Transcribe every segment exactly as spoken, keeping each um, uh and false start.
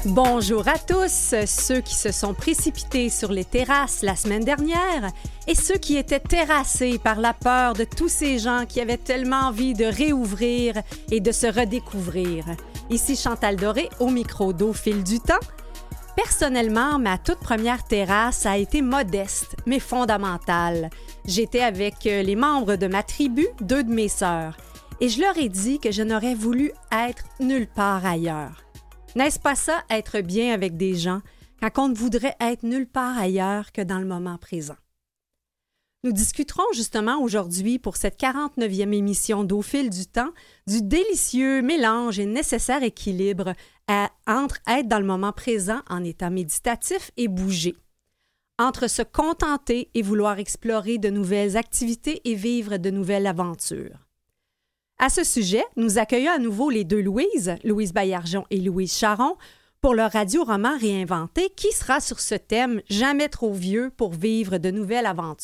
Bonjour à tous, ceux qui se sont précipités sur les terrasses la semaine dernière et ceux qui étaient terrassés par la peur de tous ces gens qui avaient tellement envie de réouvrir et de se redécouvrir. Ici Chantal Doré, au micro d'Au fil du temps. Personnellement, ma toute première terrasse a été modeste, mais fondamentale. J'étais avec les membres de ma tribu, deux de mes sœurs, et je leur ai dit que je n'aurais voulu être nulle part ailleurs. N'est-ce pas ça, être bien avec des gens, quand on ne voudrait être nulle part ailleurs que dans le moment présent? Nous discuterons justement aujourd'hui, pour cette quarante-neuvième émission d'Au fil du temps, du délicieux mélange et nécessaire équilibre à, entre être dans le moment présent en état méditatif et bouger, entre se contenter et vouloir explorer de nouvelles activités et vivre de nouvelles aventures. À ce sujet, nous accueillons à nouveau les deux Louises, Louise Baillargeon et Louise Charon, pour leur radio-roman réinventé qui sera sur ce thème « Jamais trop vieux pour vivre de nouvelles aventures ».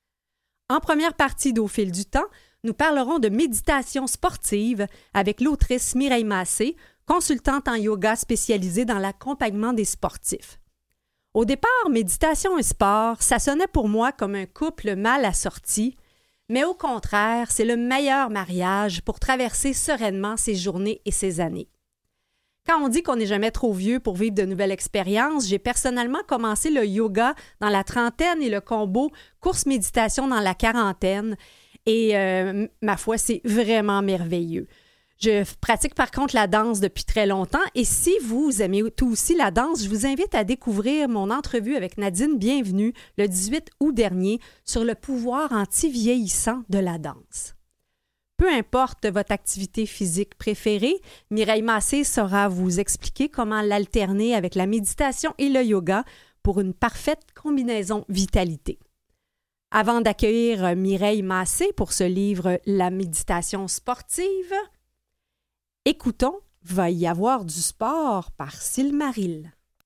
En première partie d'Au fil du temps, nous parlerons de méditation sportive avec l'autrice Mireille Massé, consultante en yoga spécialisée dans l'accompagnement des sportifs. Au départ, méditation et sport, ça sonnait pour moi comme un couple mal assorti, mais au contraire, c'est le meilleur mariage pour traverser sereinement ses journées et ses années. Quand on dit qu'on n'est jamais trop vieux pour vivre de nouvelles expériences, j'ai personnellement commencé le yoga dans la trentaine et le combo course-méditation dans la quarantaine. Et euh, ma foi, c'est vraiment merveilleux. Je pratique par contre la danse depuis très longtemps et si vous aimez tout aussi la danse, je vous invite à découvrir mon entrevue avec Nadine Bienvenue le dix-huit août dernier sur le pouvoir anti-vieillissant de la danse. Peu importe votre activité physique préférée, Mireille Massé saura vous expliquer comment l'alterner avec la méditation et le yoga pour une parfaite combinaison vitalité. Avant d'accueillir Mireille Massé pour ce livre « La méditation sportive », écoutons « Va y avoir du sport » par Silmaril.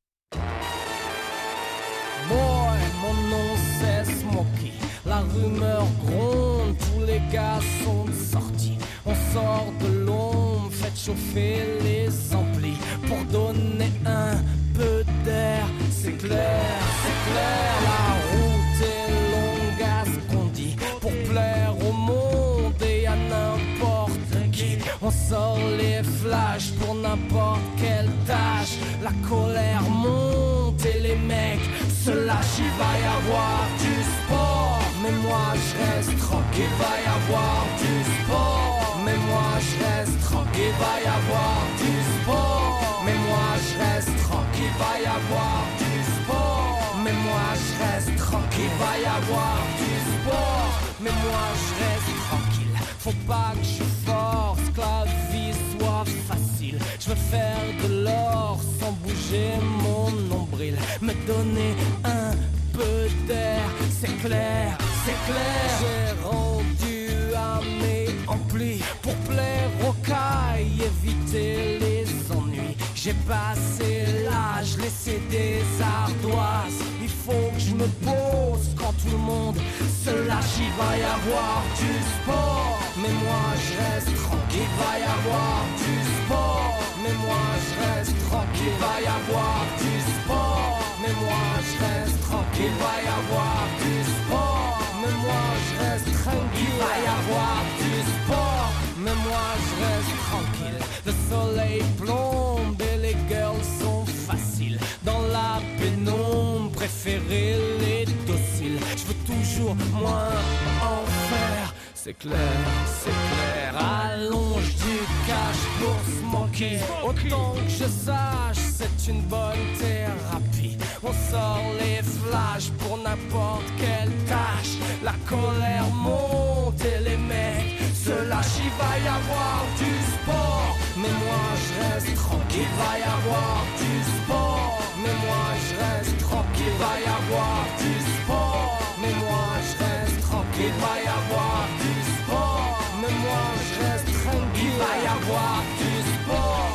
Boy, mon nom c'est Smokey. La rumeur gronde, tous les gars sont sortis. On sort de l'ombre, faites chauffer les amplis pour donner un peu d'air. C'est clair, c'est clair, la route est longue à ce qu'on dit pour plaire au monde et à n'importe qui. On sort les flashs pour n'importe quelle tâche. La colère monte et les mecs se lâchent. Il va y avoir du sport, mais moi je reste tranquille. Il va y avoir du sport, mais moi je reste tranquille. Il va y avoir du sport, mais moi je reste tranquille. Il va y avoir du sport, mais moi je reste tranquille. Il va y avoir du sport, mais moi je reste tranquille. Faut pas que je force, que la vie soit facile. Je veux faire de l'or sans bouger mon nombril. Me donner un peu d'air, c'est clair, c'est clair. J'ai rendu à mes amplis pour plaire aux cailles, éviter les ennuis. J'ai passé l'âge, laissé des ardoises. Il faut que je me pose quand tout le monde se lâche. Il va y avoir du sport, mais moi je reste tranquille. Il va y avoir du sport, mais moi je reste tranquille. Il va y avoir du sport, mais moi je reste tranquille. Il va y avoir du sport, mais moi je reste tranquille. Il va y avoir du sport, mais moi je reste tranquille. Le soleil plombe et les girls sont faciles. Dans la pénombre, préférer les dociles. Je veux toujours moins en faire. C'est clair, c'est clair. Allonge du cash pour Smokey. Autant que je sache, c'est une bonne thérapie. On sort les flashs pour n'importe quelle tâche. La colère monte et les mecs se lâchent. Il va y avoir du sport, mais moi je reste tranquille. Il va y avoir du sport, mais moi je reste tranquille. Il va y avoir du sport, mais moi je reste tranquille. Il va y avoir du sport, mais moi je reste tranquille. Il va y avoir du sport,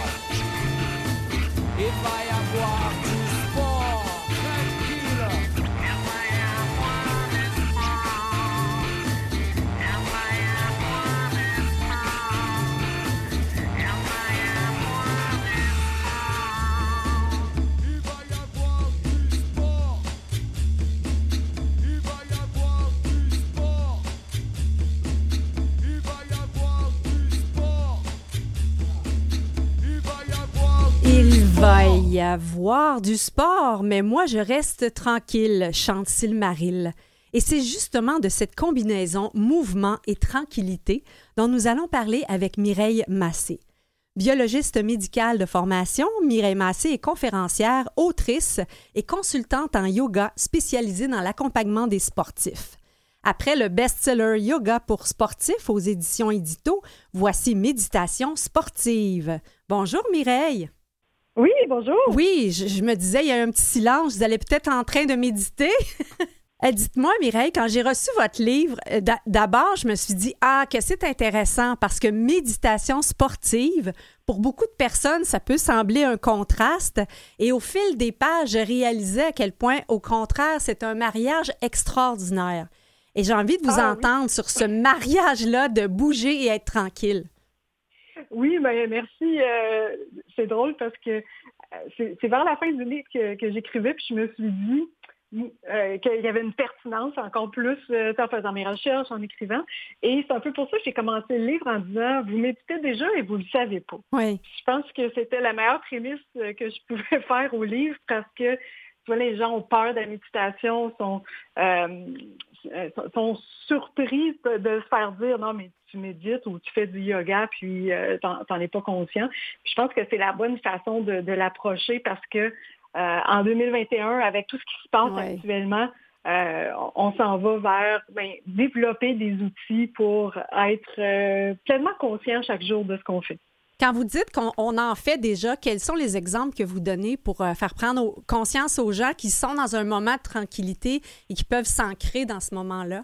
il va y avoir du sport, tranquille. va y avoir du sport, mais moi, je reste tranquille, chante Silmaril. Et c'est justement de cette combinaison mouvement et tranquillité dont nous allons parler avec Mireille Massé. Biologiste médicale de formation, Mireille Massé est conférencière, autrice et consultante en yoga spécialisée dans l'accompagnement des sportifs. Après le best-seller Yoga pour sportifs aux éditions Édito, voici Méditation sportive. Bonjour Mireille. Oui, bonjour. Oui, je, je me disais, il y a un petit silence, vous allez peut-être en train de méditer. Dites-moi, Mireille, quand j'ai reçu votre livre, d'abord, je me suis dit, ah, que c'est intéressant parce que méditation sportive, pour beaucoup de personnes, ça peut sembler un contraste. Et au fil des pages, je réalisais à quel point, au contraire, c'est un mariage extraordinaire. Et j'ai envie de vous ah, entendre oui. sur ce mariage-là de bouger et être tranquille. Oui, ben, merci. Euh, c'est drôle parce que c'est, c'est vers la fin du livre que, que j'écrivais, puis je me suis dit euh, qu'il y avait une pertinence encore plus euh, en faisant mes recherches, en écrivant. Et c'est un peu pour ça que j'ai commencé le livre en disant « Vous méditez déjà et vous ne le savez pas. Oui. » Je pense que c'était la meilleure prémisse que je pouvais faire au livre parce que tu vois, les gens ont peur de la méditation, sont, euh, sont surpris de, de se faire dire « Non, mais tu médites ou tu fais du yoga, puis euh, t'en, t'en es pas conscient. » Puis je pense que c'est la bonne façon de, de l'approcher parce que euh, en deux mille vingt et un, avec tout ce qui se passe ouais. actuellement, euh, on, on s'en va vers ben, développer des outils pour être euh, pleinement conscient chaque jour de ce qu'on fait. Quand vous dites qu'on on en fait déjà, quels sont les exemples que vous donnez pour euh, faire prendre au, conscience aux gens qui sont dans un moment de tranquillité et qui peuvent s'ancrer dans ce moment-là?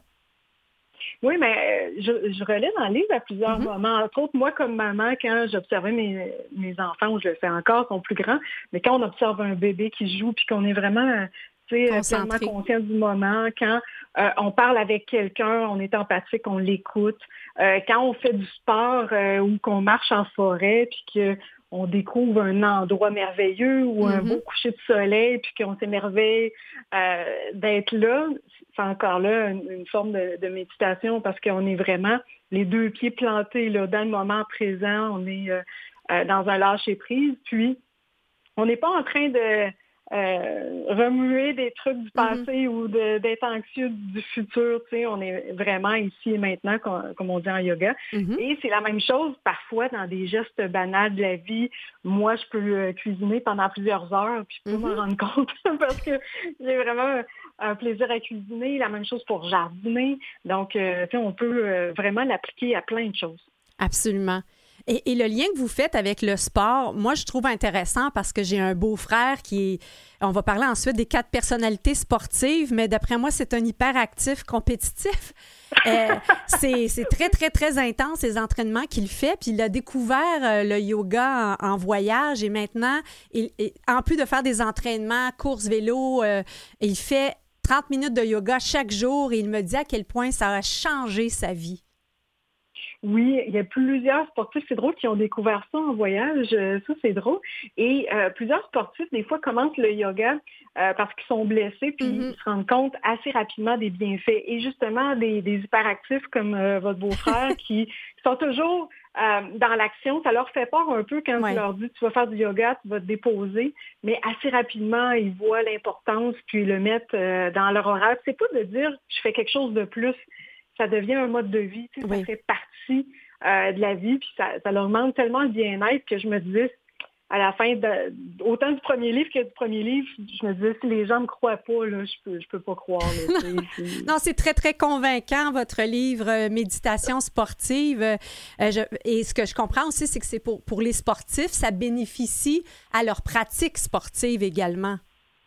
Oui, mais je, je relais dans le livre à plusieurs mm-hmm. moments. Entre autres, moi, comme maman, quand j'observais mes, mes enfants, ou je le fais encore, sont plus grands, mais quand on observe un bébé qui joue puis qu'on est vraiment pleinement conscient du moment, quand euh, on parle avec quelqu'un, on est empathique, on l'écoute, euh, quand on fait du sport euh, ou qu'on marche en forêt puis qu'on découvre un endroit merveilleux ou mm-hmm. un beau coucher de soleil puis qu'on s'émerveille euh, d'être là, c'est encore là une, une forme de, de méditation parce qu'on est vraiment les deux pieds plantés là, dans le moment présent, on est euh, euh, dans un lâcher-prise, puis on n'est pas en train de euh, remuer des trucs du passé mm-hmm. ou de, d'être anxieux du futur, tu sais, on est vraiment ici et maintenant, comme, comme on dit en yoga. Mm-hmm. Et c'est la même chose parfois dans des gestes banals de la vie. Moi, je peux euh, cuisiner pendant plusieurs heures, puis je peux mm-hmm. m'en rendre compte parce que j'ai vraiment un plaisir à cuisiner. La même chose pour jardiner. Donc, euh, tu sais, on peut euh, vraiment l'appliquer à plein de choses. Absolument. Et, et le lien que vous faites avec le sport, moi, je trouve intéressant parce que j'ai un beau-frère qui est... On va parler ensuite des quatre personnalités sportives, mais d'après moi, c'est un hyperactif compétitif. Euh, c'est, c'est très, très, très intense, les entraînements qu'il fait. Puis il a découvert euh, le yoga en, en voyage et maintenant, il, il, en plus de faire des entraînements, course, vélo, euh, il fait trente minutes de yoga chaque jour et il me dit à quel point ça a changé sa vie. Oui, il y a plusieurs sportifs, c'est drôle, qui ont découvert ça en voyage, ça c'est drôle. Et euh, plusieurs sportifs, des fois, commencent le yoga euh, parce qu'ils sont blessés, puis mm-hmm. ils se rendent compte assez rapidement des bienfaits. Et justement, des, des hyperactifs comme euh, votre beau-frère qui sont toujours euh, dans l'action, ça leur fait peur un peu quand ouais. tu leur dis tu vas faire du yoga, tu vas te déposer, mais assez rapidement, ils voient l'importance, puis ils le mettent euh, dans leur horaire. C'est pas de dire je fais quelque chose de plus. Ça devient un mode de vie, tu sais, oui. ça fait partie euh, de la vie, puis ça, ça leur demande tellement le bien-être que je me disais, à la fin, de, autant du premier livre que du premier livre, je me disais, si les gens ne me croient pas, là, je peux, je peux pas croire. Là, non, non, c'est très, très convaincant, votre livre euh, Méditation sportive. Euh, je, et ce que je comprends aussi, c'est que c'est pour, pour les sportifs, ça bénéficie à leur pratique sportive également.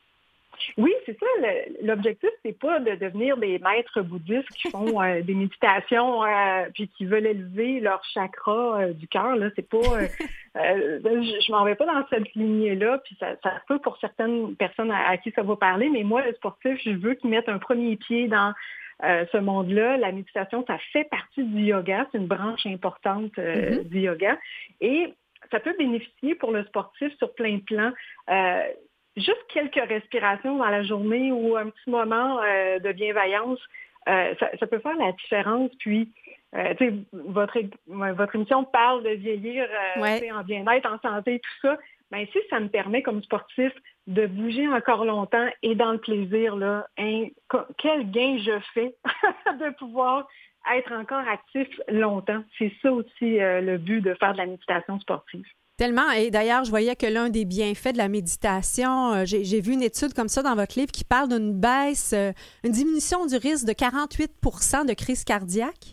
Oui, c'est ça. Le, l'objectif, c'est pas de devenir des maîtres bouddhistes qui font euh, des méditations euh, puis qui veulent élever leur chakra euh, du cœur. Là, c'est pas. Euh, euh, je, je m'en vais pas dans cette lignée-là. Puis ça, ça peut pour certaines personnes à, à qui ça va parler, mais moi, le sportif, je veux qu'ils mettent un premier pied dans euh, ce monde-là. La méditation, ça fait partie du yoga. C'est une branche importante euh, mm-hmm. du yoga. Et ça peut bénéficier pour le sportif sur plein de plans. Euh, Juste quelques respirations dans la journée ou un petit moment euh, de bienveillance, euh, ça, ça peut faire la différence. Puis, euh, votre, votre émission parle de vieillir euh, ouais. en bien-être, en santé, tout ça. bien, si ça me permet comme sportif de bouger encore longtemps et dans le plaisir, là, hein, quel gain je fais de pouvoir être encore actif longtemps. C'est ça aussi euh, le but de faire de la méditation sportive. Tellement. Et d'ailleurs, je voyais que l'un des bienfaits de la méditation, euh, j'ai, j'ai vu une étude comme ça dans votre livre qui parle d'une baisse, euh, une diminution du risque de quarante-huit pour cent de crise cardiaque.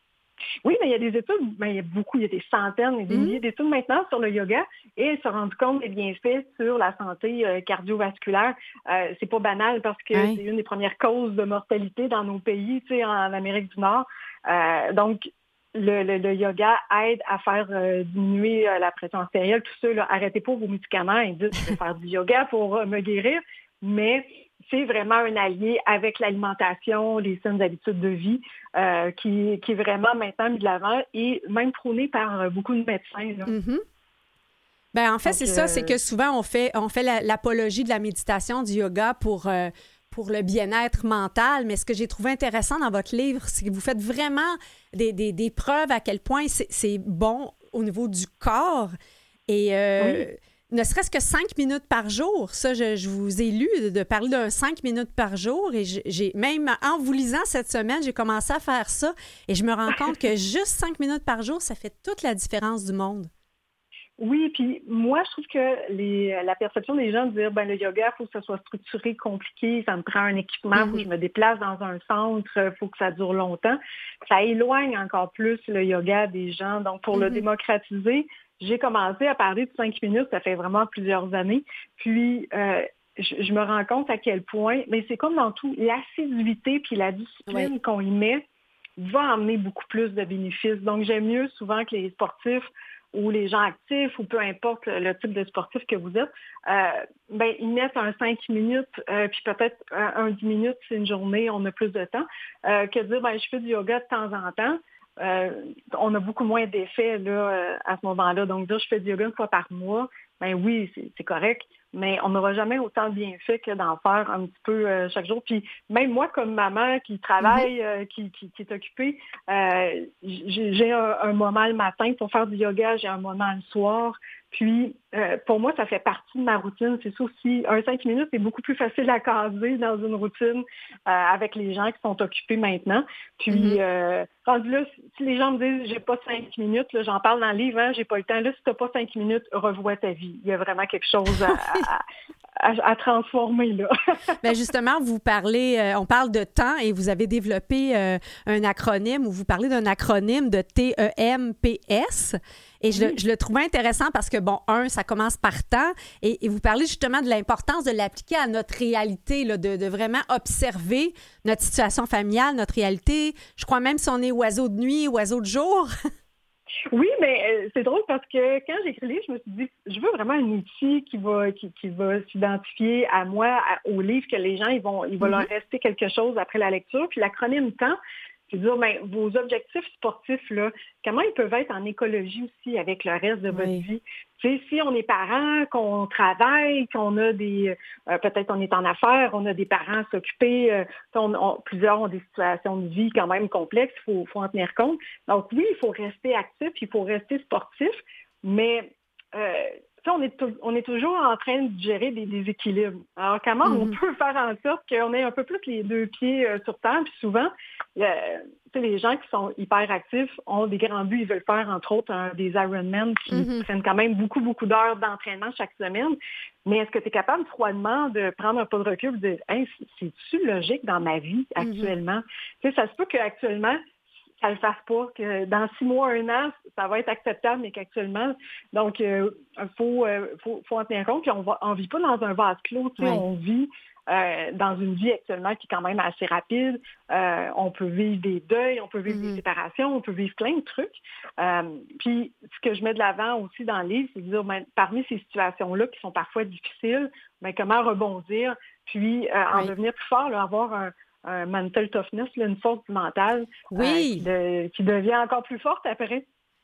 Oui, mais il y a des études, ben, il y a beaucoup, il y a des centaines et des mmh. milliers d'études maintenant sur le yoga et elles se rendent compte des bienfaits sur la santé euh, cardiovasculaire. Euh, c'est pas banal parce que oui. c'est une des premières causes de mortalité dans nos pays, tu sais, en Amérique du Nord. Euh, donc, Le, le, le yoga aide à faire euh, diminuer euh, la pression artérielle. Tout ça, là, arrêtez pas vos médicaments et dites je vais faire du yoga pour euh, me guérir. Mais c'est vraiment un allié avec l'alimentation, les saines habitudes de vie euh, qui, qui est vraiment maintenant mis de l'avant et même prôné par euh, beaucoup de médecins. Là. Mm-hmm. Ben, en fait, Donc, c'est euh... ça, c'est que souvent on fait, on fait la, l'apologie de la méditation, du yoga pour... Euh... pour le bien-être mental, mais ce que j'ai trouvé intéressant dans votre livre, c'est que vous faites vraiment des, des, des preuves à quel point c'est, c'est bon au niveau du corps. Et euh, oui. ne serait-ce que cinq minutes par jour, ça, je, je vous ai lu de, de parler d'un cinq minutes par jour et je, j'ai même, en vous lisant cette semaine, j'ai commencé à faire ça et je me rends compte que juste cinq minutes par jour, ça fait toute la différence du monde. Oui, puis moi, je trouve que les, la perception des gens de dire, ben le yoga, il faut que ça soit structuré, compliqué, ça me prend un équipement, il mm-hmm. faut que je me déplace dans un centre, il faut que ça dure longtemps. Ça éloigne encore plus le yoga des gens. Donc, pour mm-hmm. le démocratiser, j'ai commencé à parler de cinq minutes, ça fait vraiment plusieurs années. Puis, euh, je, je me rends compte à quel point, mais c'est comme dans tout, l'assiduité puis la discipline oui. qu'on y met va amener beaucoup plus de bénéfices. Donc, j'aime mieux souvent que les sportifs ou les gens actifs, ou peu importe le type de sportif que vous êtes, euh, ben, ils mettent un cinq minutes, euh, puis peut-être un, un dix minutes, c'est une journée, on a plus de temps, euh, que de dire, ben, je fais du yoga de temps en temps. Euh, on a beaucoup moins d'effets là, euh, à ce moment-là. Donc, dire, je fais du yoga une fois par mois, ben oui, c'est, c'est correct, mais on n'aura jamais autant de bienfaits que d'en faire un petit peu euh, chaque jour. Puis même moi, comme maman qui travaille, euh, qui, qui, qui est occupée, euh, j'ai, j'ai un, un moment le matin pour faire du yoga, j'ai un moment le soir. Puis, euh, pour moi, ça fait partie de ma routine. C'est ça aussi. Un cinq minutes, c'est beaucoup plus facile à caser dans une routine euh, avec les gens qui sont occupés maintenant. Puis, mm-hmm. euh, rendu là, si les gens me disent « j'ai pas cinq minutes », là, j'en parle dans le livre, hein, « j'ai pas le temps », là, si t'as pas cinq minutes, revois ta vie. Il y a vraiment quelque chose à, à, à, à transformer, là. Bien, justement, vous parlez, euh, on parle de temps et vous avez développé euh, un acronyme ou vous parlez d'un acronyme de T E M P S. Et je, oui. je le trouvais intéressant parce que, bon, un, ça commence par temps et, et vous parlez justement de l'importance de l'appliquer à notre réalité, là, de, de vraiment observer notre situation familiale, notre réalité. Je crois même si on est oiseau de nuit, oiseau de jour. Oui, mais euh, c'est drôle parce que quand j'ai écrit le livre, je me suis dit, je veux vraiment un outil qui va qui, qui va s'identifier à moi, à, au livre, que les gens, ils vont, il va mm-hmm. leur rester quelque chose après la lecture. Puis l'acronyme temps, c'est dire, ben, vos objectifs sportifs, là, comment ils peuvent être en écologie aussi avec le reste de votre oui. vie? Tu sais, si on est parents, qu'on travaille, qu'on a des, euh, peut-être on est en affaires, on a des parents à s'occuper, euh, on, on, plusieurs ont des situations de vie quand même complexes, il faut, faut en tenir compte. Donc oui, il faut rester actif, il faut rester sportif, mais euh, on est, on est toujours en train de gérer des déséquilibres. Alors, comment mm-hmm. on peut faire en sorte qu'on ait un peu plus les deux pieds euh, sur terre? Puis souvent, euh, les gens qui sont hyper actifs ont des grands buts. Ils veulent faire, entre autres, un, des Ironman qui mm-hmm. prennent quand même beaucoup, beaucoup d'heures d'entraînement chaque semaine. Mais est-ce que tu es capable froidement de prendre un pas de recul et de dire hey, « c'est-tu logique dans ma vie actuellement? Mm-hmm. » Tu sais, ça se peut qu'actuellement, ça ne le fasse pas, que dans six mois, un an, ça va être acceptable, mais qu'actuellement, donc, il euh, faut, euh, faut, faut en tenir compte, puis on ne vit pas dans un vase clos, tu sais, oui. on vit euh, dans une vie actuellement qui est quand même assez rapide, euh, on peut vivre des deuils, on peut vivre mm-hmm. des séparations, on peut vivre plein de trucs, euh, puis ce que je mets de l'avant aussi dans le livre, c'est de dire, ben, parmi ces situations-là qui sont parfois difficiles, ben, comment rebondir, puis euh, en oui. devenir plus fort, là, avoir un un mental toughness, là, une force mentale oui. euh, qui, de, qui devient encore plus forte après.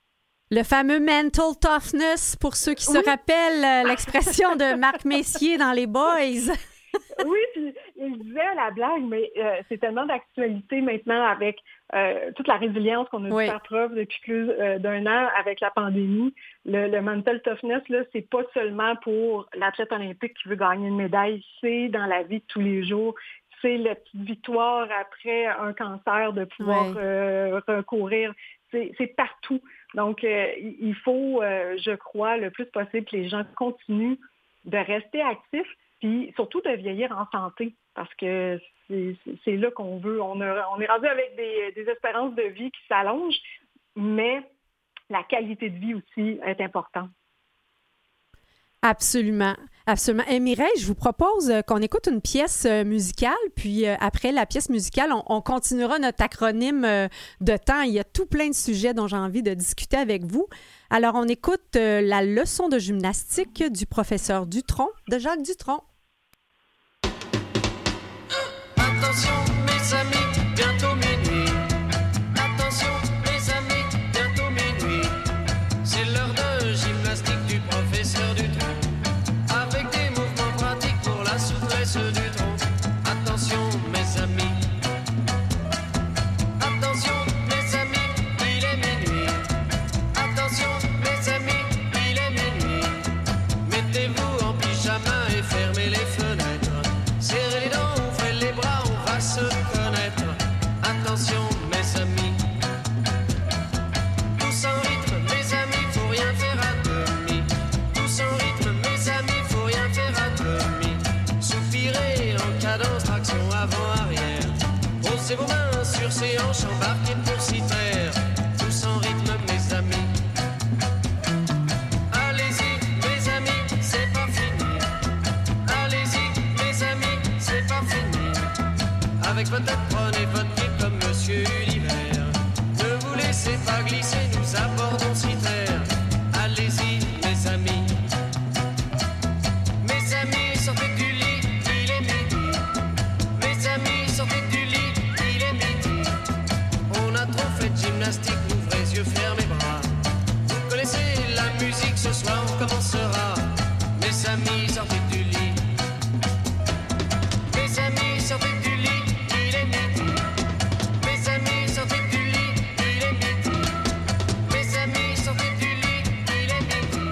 Le fameux mental toughness, pour ceux qui oui. se rappellent l'expression de Marc Messier dans Les Boys. Oui, puis je disais à la blague, mais euh, c'est tellement d'actualité maintenant avec euh, toute la résilience qu'on a dû oui. faire preuve depuis plus euh, d'un an avec la pandémie. Le, le mental toughness, là, c'est pas seulement pour l'athlète olympique qui veut gagner une médaille, c'est dans la vie de tous les jours. C'est la petite victoire après un cancer de pouvoir oui. euh, recourir. C'est, c'est partout. Donc, euh, il faut, euh, je crois, le plus possible que les gens continuent de rester actifs, puis surtout de vieillir en santé, parce que c'est, c'est là qu'on veut. On, a, on est rendu avec des, des espérances de vie qui s'allongent, mais la qualité de vie aussi est importante. Absolument, absolument. Et Mireille, je vous propose qu'on écoute une pièce musicale, puis après la pièce musicale, on, on continuera notre acronyme de temps. Il y a tout plein de sujets dont j'ai envie de discuter avec vous. Alors, on écoute la leçon de gymnastique du professeur Dutronc, de Jacques Dutronc. Attention, mes amis, bientôt minuit. Attention, mes amis, bientôt minuit. C'est l'heure de gymnastique du professeur Dutronc. Avec des mouvements pratiques pour la souplesse du tronc. Attention, mes amis. Attention, mes amis, il est minuit. Attention, mes amis, il est minuit. Mettez-vous en pyjama et fermez les fenêtres. Serrez les dents, ouvrez les bras, on va se connaître. Attention, mes amis. Tous en rythme, mes amis, faut rien faire à demi. Tous en rythme, mes amis, faut rien faire à demi. Soupirez en cadence, traction avant-arrière. Posez vos mains sur ses hanches, embarquez pour s'y taire. Tous en rythme, mes amis. Allez-y, mes amis, c'est pas fini. Allez-y, mes amis, c'est pas fini. Avec votre tête, prenez votre pied comme Monsieur Univers. Ne vous laissez pas glisser, nous abordons si terre. Allez-y, mes amis. Mes amis, sortez du lit, il est midi. Mes amis, sortez du lit, il est midi. On a trop fait de gymnastique, ouvrez les yeux, fermez bras. Vous connaissez la musique, ce soir on commencera. Mes amis, sortez du lit. Mes amis, sortez du lit, il est midi. Mes amis, sortez du lit, il est midi. Mes amis, sortez du lit, il est midi.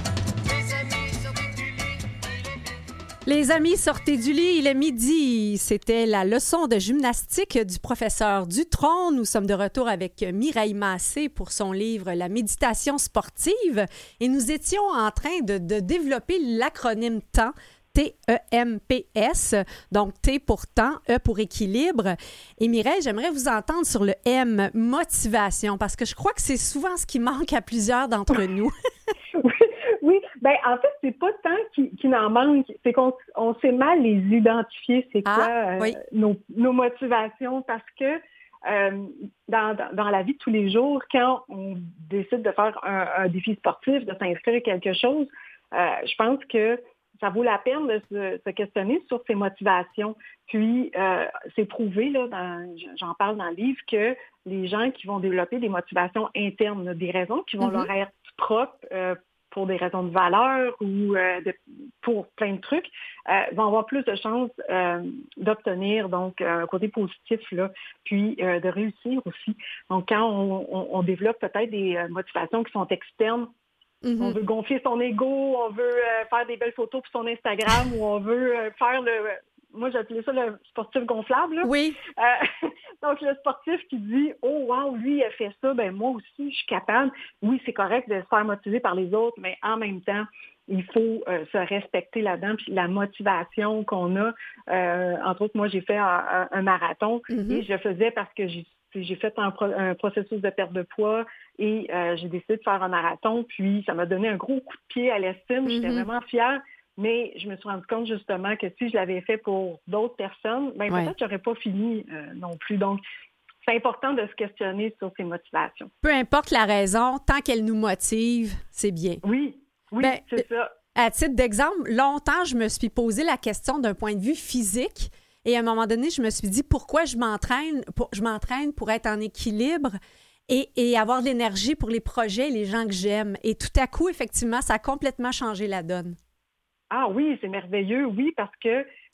Mes amis, sortez du lit, il est midi. Les amis, sortez du lit, il est midi. C'était la leçon de gymnastique du professeur Dutronc. Nous sommes de retour avec Mireille Massé pour son livre « La méditation sportive » et nous étions en train de, de développer l'acronyme temps. T E M P S, donc T pour temps, E pour équilibre. Et Mireille, j'aimerais vous entendre sur le M, motivation, parce que je crois que c'est souvent ce qui manque à plusieurs d'entre nous. Oui, oui. Ben, en fait, c'est pas tant qu'il, qu'il en manque, c'est qu'on on sait mal les identifier, c'est quoi Ah, euh, oui. nos, nos motivations, parce que euh, dans, dans, dans la vie de tous les jours, quand on décide de faire un, un défi sportif, de s'inscrire à quelque chose, euh, je pense que ça vaut la peine de se, se questionner sur ses motivations. Puis, euh, c'est prouvé, là, dans, j'en parle dans le livre, que les gens qui vont développer des motivations internes, des raisons qui vont Mm-hmm. leur être propres euh, pour des raisons de valeur ou euh, de, pour plein de trucs, euh, vont avoir plus de chances euh, d'obtenir donc un côté positif, là, puis euh, de réussir aussi. Donc, quand on, on, on développe peut-être des euh, motivations qui sont externes, Mm-hmm. on veut gonfler son ego, on veut euh, faire des belles photos pour son Instagram ou on veut euh, faire le... Moi, j'appelais ça le sportif gonflable. Là. Oui. Euh, donc, le sportif qui dit « Oh, wow, lui, il a fait ça, ben moi aussi, je suis capable. » Oui, c'est correct de se faire motiver par les autres, mais en même temps, il faut euh, se respecter là-dedans. Puis la motivation qu'on a, euh, entre autres, moi, j'ai fait un, un, un marathon Mm-hmm. et je le faisais parce que j'ai J'ai fait un, pro- un processus de perte de poids et euh, j'ai décidé de faire un marathon. Puis, ça m'a donné un gros coup de pied à l'estime. J'étais Mm-hmm. vraiment fière. Mais je me suis rendu compte justement que si je l'avais fait pour d'autres personnes, ben Ouais. peut-être que j'aurais pas fini euh, non plus. Donc, c'est important de se questionner sur ses motivations. Peu importe la raison, tant qu'elle nous motive, c'est bien. Oui, oui, Ben, c'est ça. À titre d'exemple, longtemps, je me suis posé la question d'un point de vue physique. Et à un moment donné, je me suis dit, pourquoi je m'entraîne pour, je m'entraîne pour être en équilibre et, et avoir de l'énergie pour les projets et les gens que j'aime. Et tout à coup, effectivement, ça a complètement changé la donne. Ah oui, c'est merveilleux, oui, parce que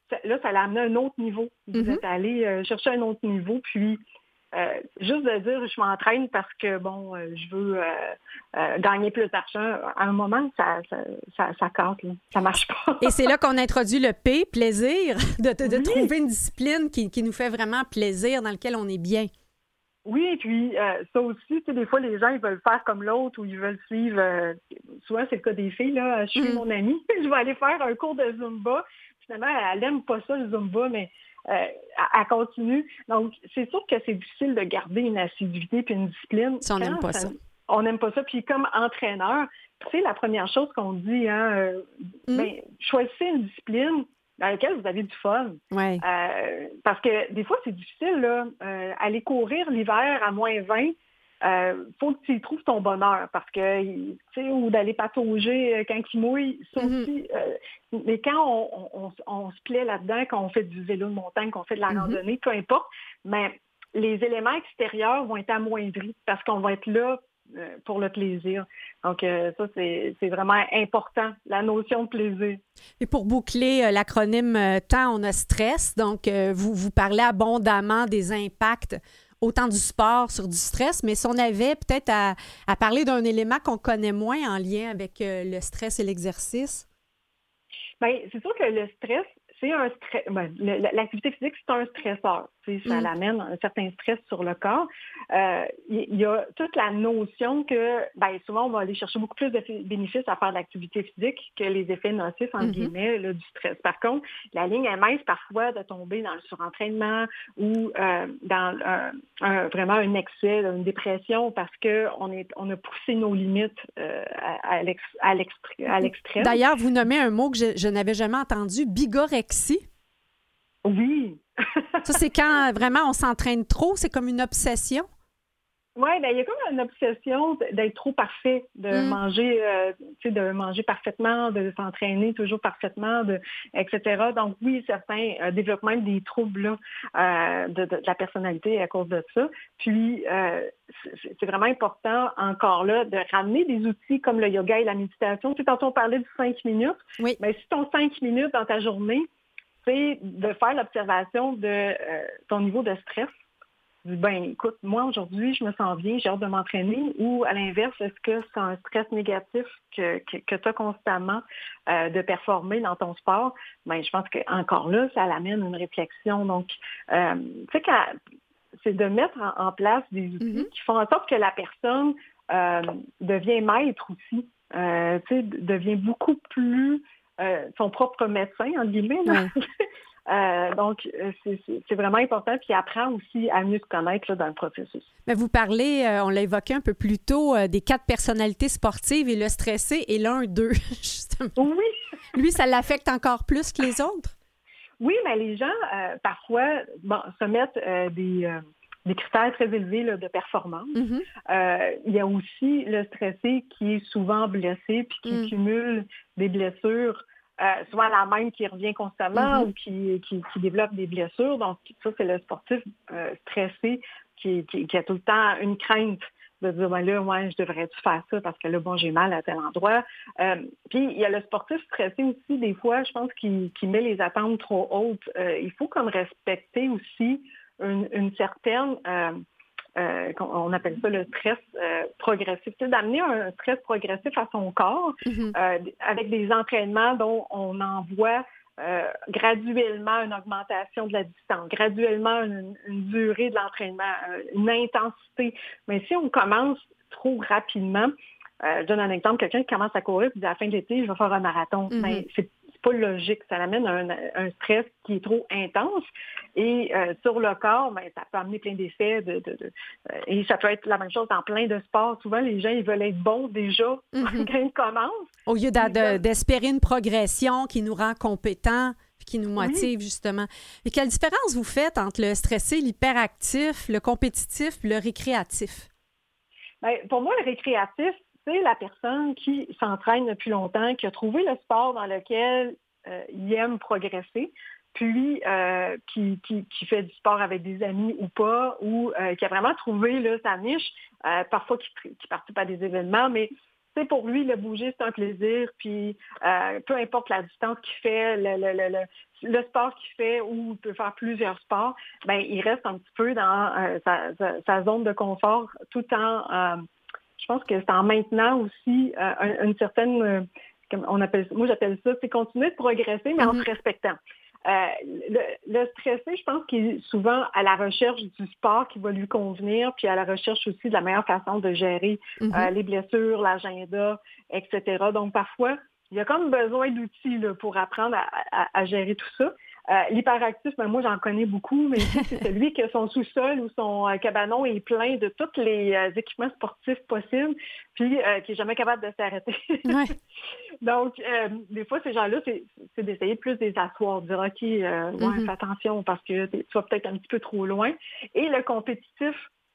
ça, là, ça l'a amené à un autre niveau. Vous Mm-hmm. êtes allé euh, chercher un autre niveau, puis euh, juste de dire je m'entraîne parce que bon, euh, je veux euh, euh, gagner plus d'argent, à un moment, ça, ça, ça, ça casse, là. Ça marche pas. Et c'est là qu'on introduit le P, plaisir, de, de, de Oui. trouver une discipline qui, qui nous fait vraiment plaisir, dans laquelle on est bien. Oui, puis euh, ça aussi, tu sais, des fois, les gens, ils veulent faire comme l'autre ou ils veulent suivre, euh, souvent, c'est le cas des filles, là, je suis Mm. mon amie, je vais aller faire un cours de Zumba. Finalement, elle aime pas ça, le Zumba, mais euh, elle, elle continue. Donc, c'est sûr que c'est difficile de garder une assiduité puis une discipline. Si on quand n'aime pas ça. On n'aime pas ça. Puis comme entraîneur, tu sais, la première chose qu'on dit, hein, euh, Mm. ben, choisissez une discipline dans laquelle vous avez du fun. Ouais. Euh, parce que des fois, c'est difficile, là. Euh, aller courir l'hiver à moins vingt, euh, faut que tu y trouves ton bonheur. Parce que, tu sais, ou d'aller patauger quand il mouille, ça Mm-hmm. aussi. Euh, mais quand on, on, on se plaît là-dedans, quand on fait du vélo de montagne, qu'on fait de la Mm-hmm. randonnée, peu importe, mais les éléments extérieurs vont être amoindris parce qu'on va être là euh, pour le plaisir. Donc, euh, ça, c'est, c'est vraiment important, la notion de plaisir. Et pour boucler euh, l'acronyme euh, temps, on a stress. Donc, euh, vous, vous parlez abondamment des impacts, autant du sport sur du stress, mais si on avait peut-être à, à parler d'un élément qu'on connaît moins en lien avec euh, le stress et l'exercice. Bien, c'est sûr que le stress, c'est un stress. Ben, le- l'activité physique, c'est un stresseur. Tu sais, ça Mm. l'amène un certain stress sur le corps. Euh, Il y, y a toute la notion que, ben, souvent, on va aller chercher beaucoup plus de f- bénéfices à faire de l'activité physique que les effets nocifs, entre Mhm. guillemets, là, du stress. Par contre, la ligne est mince parfois de tomber dans le surentraînement ou euh, dans un, un- vraiment un excès, une dépression, parce qu'on est, on a poussé nos limites euh, à, à l'ex- à l'extré- à l'extrême. D'ailleurs, vous nommez un mot que je, je n'avais jamais entendu, bigorexie. Oui. Ça, c'est quand vraiment on s'entraîne trop, c'est comme une obsession. Oui, ben il y a comme une obsession d'être trop parfait, de Mm. manger, euh, tu sais, de manger parfaitement, de s'entraîner toujours parfaitement, de, et cetera. Donc oui, certains euh, développent même des troubles là, euh, de, de, de la personnalité à cause de ça. Puis euh, c'est, c'est vraiment important encore là de ramener des outils comme le yoga et la méditation. Tu sais, tantôt on parlait du cinq minutes. Oui. Ben si ton cinq minutes dans ta journée, c'est de faire l'observation de euh, ton niveau de stress. Ben, écoute, moi, aujourd'hui, je me sens bien, j'ai hâte de m'entraîner. Ou, à l'inverse, est-ce que c'est un stress négatif que, que, que tu as constamment euh, de performer dans ton sport? Ben, je pense qu'encore là, ça l'amène une réflexion. Donc, euh, tu sais, quand- c'est de mettre en, en place des outils Mm-hmm. qui font en sorte que la personne euh, devient maître aussi, euh, tu sais, devient beaucoup plus euh, son propre médecin, entre guillemets, là. Ouais. Euh, donc, euh, c'est, c'est, c'est vraiment important, puis apprend aussi à mieux se connaître là, dans le processus. Mais vous parlez, euh, on l'a évoqué un peu plus tôt, euh, des quatre personnalités sportives et le stressé est l'un d'eux, justement. Oui, Lui, ça l'affecte encore plus que les autres? oui, mais les gens, euh, parfois, bon, se mettent euh, des, euh, des critères très élevés là, de performance. Mhm. Euh, il y a aussi le stressé qui est souvent blessé puis qui Mm. cumule des blessures, euh, souvent la même qui revient constamment Mhm. ou qui, qui, qui développe des blessures. Donc, ça, c'est le sportif euh, stressé qui, qui, qui a tout le temps une crainte de dire, ben là, ouais, je devrais-tu faire ça parce que là, bon, j'ai mal à tel endroit. Euh, puis, il y a le sportif stressé aussi, des fois, je pense qu'il, qu'il met les attentes trop hautes. Euh, il faut comme respecter aussi une, une certaine... Euh, Euh, on appelle ça le stress euh, progressif. C'est d'amener un stress progressif à son corps Mhm. euh, avec des entraînements dont on en voit euh, graduellement une augmentation de la distance, graduellement une, une durée de l'entraînement, euh, une intensité. Mais si on commence trop rapidement, euh, je donne un exemple, quelqu'un qui commence à courir et dit à la fin de l'été, je vais faire un marathon. Mhm. Ben, c'est pas logique. Ça amène un, un stress qui est trop intense. Et euh, sur le corps, ben, ça peut amener plein d'effets. De, de, de, euh, et ça peut être la même chose dans plein de sports. Souvent, les gens, ils veulent être bons déjà Mhm. quand ils commencent. Au lieu d'a- Ils de- veulent- d'espérer une progression qui nous rend compétents, puis qui nous motive, justement. Et quelle différence vous faites entre le stressé, l'hyperactif, le compétitif puis le récréatif? Ben, pour moi, le récréatif, c'est la personne qui s'entraîne depuis longtemps, qui a trouvé le sport dans lequel euh, il aime progresser, puis euh, qui, qui, qui fait du sport avec des amis ou pas, ou euh, qui a vraiment trouvé là, sa niche, euh, parfois qui, qui participe à des événements, mais tu sais, pour lui, le bouger, c'est un plaisir. Puis, euh, peu importe la distance qu'il fait, le, le, le, le, le sport qu'il fait, ou il peut faire plusieurs sports, ben il reste un petit peu dans euh, sa, sa, sa zone de confort, tout en, euh, je pense que c'est en maintenant aussi euh, une, une certaine, euh, on appelle, moi j'appelle ça, c'est continuer de progresser, mais mm-hmm. en se respectant. Euh, le, le stressé, je pense qu'il est souvent à la recherche du sport qui va lui convenir, puis à la recherche aussi de la meilleure façon de gérer mm-hmm. euh, les blessures, l'agenda, et cetera. Donc, parfois, il y a comme besoin d'outils là, pour apprendre à, à, à gérer tout ça. Euh, l'hyperactif, ben, moi, j'en connais beaucoup, mais c'est celui que son sous-sol ou son euh, cabanon est plein de tous les euh, équipements sportifs possibles, puis euh, qui n'est jamais capable de s'arrêter. Ouais. Donc, euh, des fois, ces gens-là, c'est, c'est d'essayer plus de les asseoir, de dire, OK, euh, ouais, mm-hmm. fais attention parce que tu vas peut-être un petit peu trop loin. Et le compétitif,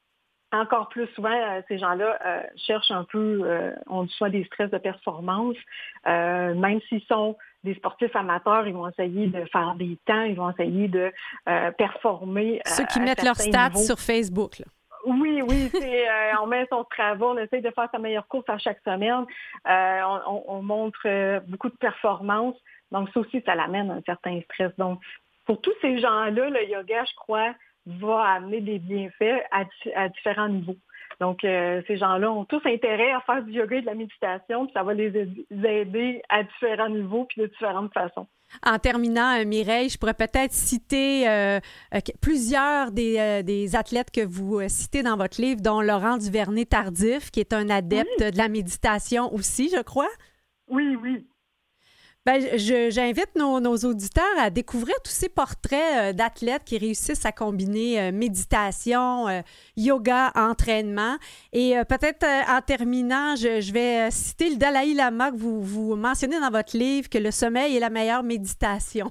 encore plus souvent, euh, ces gens-là euh, cherchent un peu, euh, ont soit des stress de performance, euh, même s'ils sont des sportifs amateurs, ils vont essayer de faire des temps, ils vont essayer de euh, performer. Ceux qui mettent leurs stats niveaux. Sur Facebook, là. Oui, oui, c'est, euh, on met son travail, on essaie de faire sa meilleure course à chaque semaine. Euh, on, on montre euh, beaucoup de performances. Donc, ça aussi, ça l'amène un certain stress. Donc, pour tous ces gens-là, le yoga, je crois, va amener des bienfaits à, à différents niveaux. Donc, euh, ces gens-là ont tous intérêt à faire du yoga et de la méditation, puis ça va les aider à différents niveaux puis de différentes façons. En terminant, euh, Mireille, je pourrais peut-être citer euh, euh, plusieurs des, euh, des athlètes que vous euh, citez dans votre livre, dont Laurent Duvernay-Tardif, qui est un adepte oui. de la méditation aussi, je crois. Oui, oui. Ben, je, j'invite nos, nos auditeurs à découvrir tous ces portraits euh, d'athlètes qui réussissent à combiner euh, méditation, euh, yoga, entraînement. Et euh, peut-être euh, en terminant, je, je vais citer le Dalai Lama que vous, vous mentionnez dans votre livre, que le sommeil est la meilleure méditation.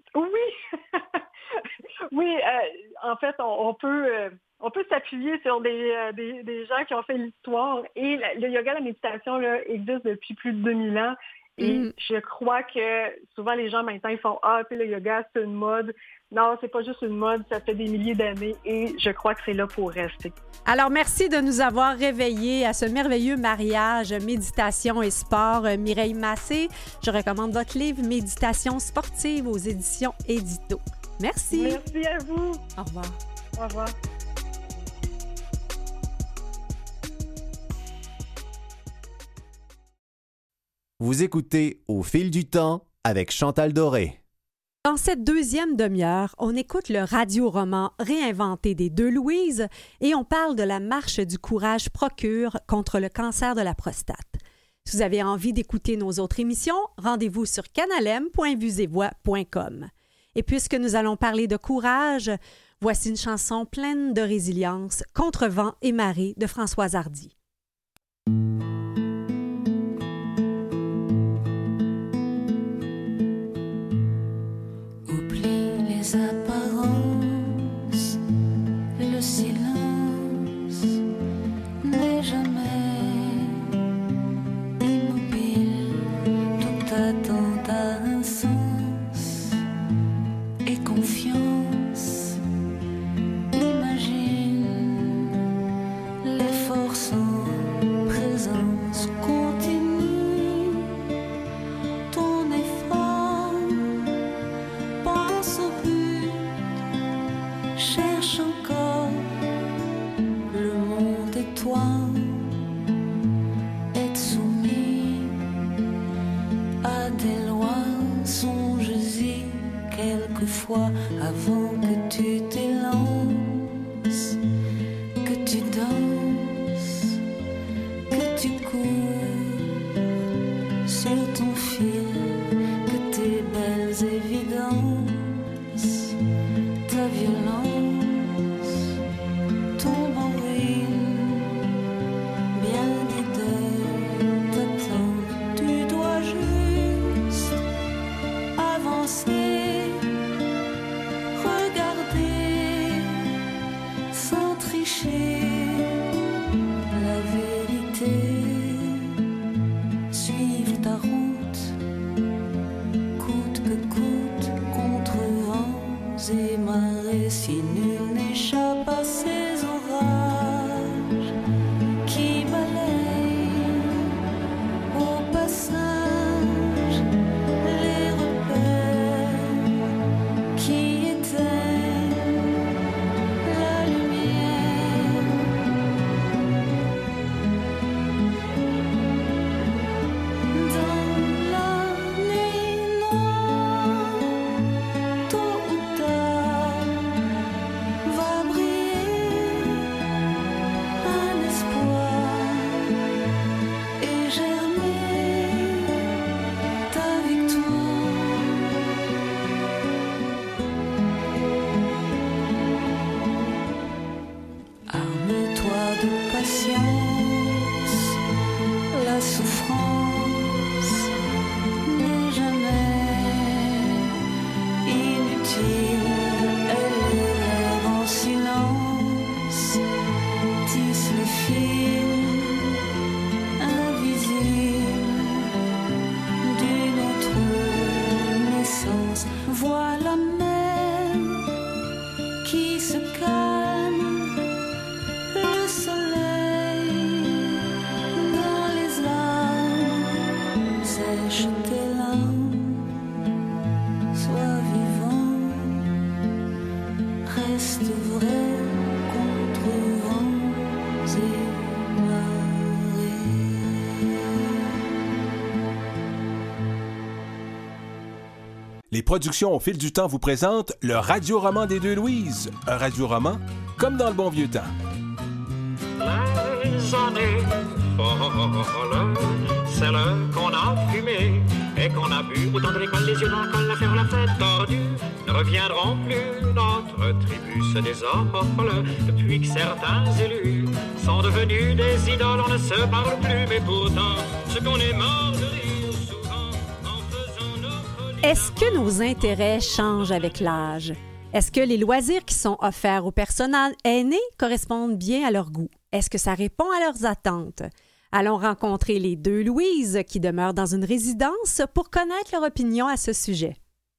Oui, oui. Euh, en fait, on, on peut... Euh... On peut s'appuyer sur des, euh, des, des gens qui ont fait l'histoire. Et le yoga, la méditation, là, existe depuis plus de deux mille ans. Et mm. je crois que souvent, les gens, maintenant, ils font « Ah, tu sais, le yoga, c'est une mode. » Non, c'est pas juste une mode, ça fait des milliers d'années. Et je crois que c'est là pour rester. Alors, merci de nous avoir réveillés à ce merveilleux mariage méditation et sport. Mireille Massé, je recommande votre livre « Méditation sportive » aux éditions Édito. Merci. Merci à vous. Au revoir. Au revoir. Vous écoutez Au fil du temps avec Chantal Doré. Dans cette deuxième demi-heure, on écoute le radio-roman réinventé des deux Louises et on parle de la marche du courage Procure contre le cancer de la prostate. Si vous avez envie d'écouter nos autres émissions, rendez-vous sur canalem point vues-et-voix point com. Et puisque nous allons parler de courage, voici une chanson pleine de résilience, Contre vent et marée de Françoise Hardy. Apparences, le silence n'est jamais immobile, tout attend à un sens et confiance. Imagine les forces en présence continue, ton effort pense au but. Cherche encore le monde et toi être soumis à des lois. Songe-y quelquefois avant que tu t'élances, que tu danses, que tu cours sur ton fil, que tes belles évidences, ta violence tombe en ruine, bien des deux t'attendent. Tu dois juste avancer, regarder sans tricher la vérité, suivre ta route, coûte que coûte, contre vents et marées, si nul n'échappe à ces orages qui balayent Les productions Au fil du temps vous présentent le Radio-roman des deux Louises. Un radio-roman comme dans le bon vieux temps. Les années folles, celles qu'on a fumées et qu'on a bu, autant de l'école, les yeux dans le col, la faire la fête tordue, ne reviendront plus. Notre tribu se désole depuis que certains élus sont devenus des idoles. On ne se parle plus, mais pourtant, ce qu'on est mort de rire souvent en faisant nos folies. Est-ce que nos intérêts changent avec l'âge? Est-ce que les loisirs qui sont offerts aux personnes aînées correspondent bien à leur goût? Est-ce que ça répond à leurs attentes? Allons rencontrer les deux Louises qui demeurent dans une résidence pour connaître leur opinion à ce sujet.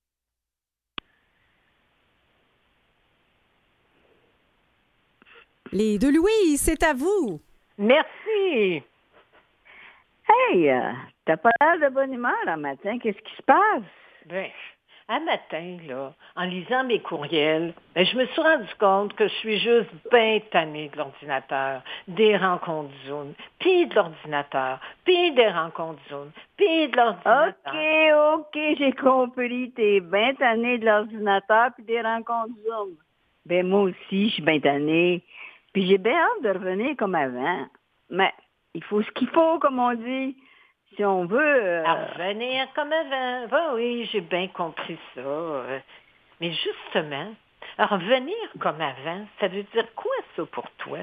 Les deux Louises, c'est à vous. Merci. Hey, euh, t'as pas l'air de bonne humeur un matin. Qu'est-ce qui se passe? Ben, un matin, là, en lisant mes courriels, ben, je me suis rendu compte que je suis juste bien tannée de l'ordinateur, des rencontres Zoom, puis de l'ordinateur, puis des rencontres Zoom, puis de l'ordinateur. OK, OK, j'ai compris. T'es bien tannée de l'ordinateur puis des rencontres Zoom. Ben, moi aussi, je suis bien tannée. Puis j'ai bien hâte de revenir comme avant. Mais il faut ce qu'il faut, comme on dit. Si on veut... Euh... À revenir comme avant. Ben oui, j'ai bien compris ça. Mais justement, revenir comme avant, ça veut dire quoi ça pour toi?